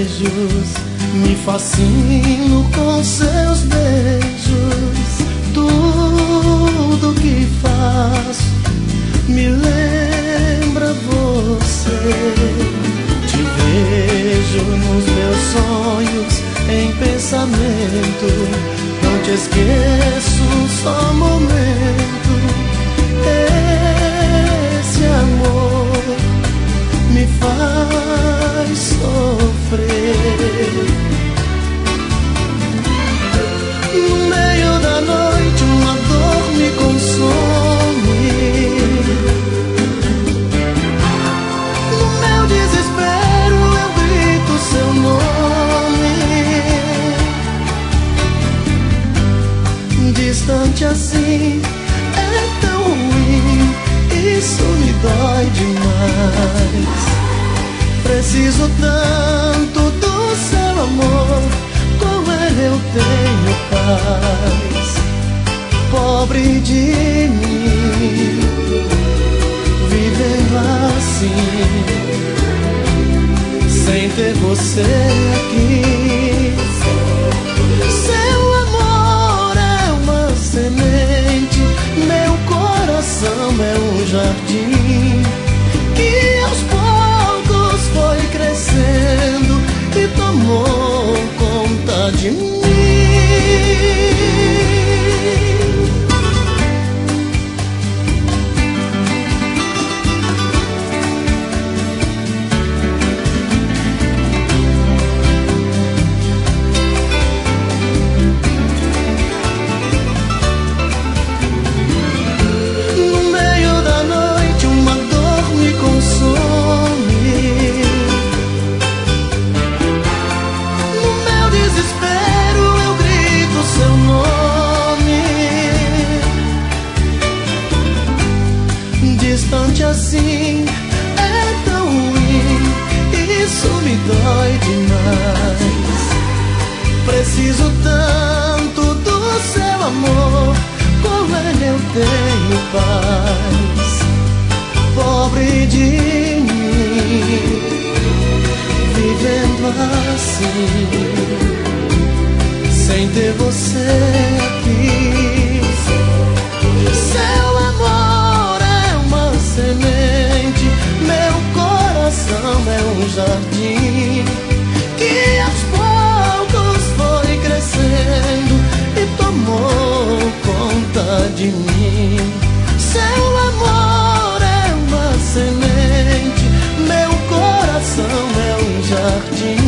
beijos, me fascino com seus beijos. Tudo que faço me lembra você. Te vejo nos meus sonhos, em pensamento. Não te esqueço, só um momento. Esse amor me faz sofrer. No meio da noite uma dor me consome. No meu desespero eu grito seu nome. Distante assim é tão ruim, isso me dói demais. Preciso tanto do seu amor, com ele eu tenho paz. Pobre de mim, vivendo assim, sem ter você aqui. Seu amor é uma semente, meu coração é um jardim que aos poucos foi crescendo e tomou conta de mim. Distante assim é tão ruim, isso me dói demais. Preciso tanto do seu amor, com ele eu tenho paz. Pobre de mim, vivendo assim, sem ter você aqui. Seu amor é uma semente, meu coração é um jardim que aos poucos foi crescendo e tomou conta de mim. Seu amor é uma semente, meu coração é um jardim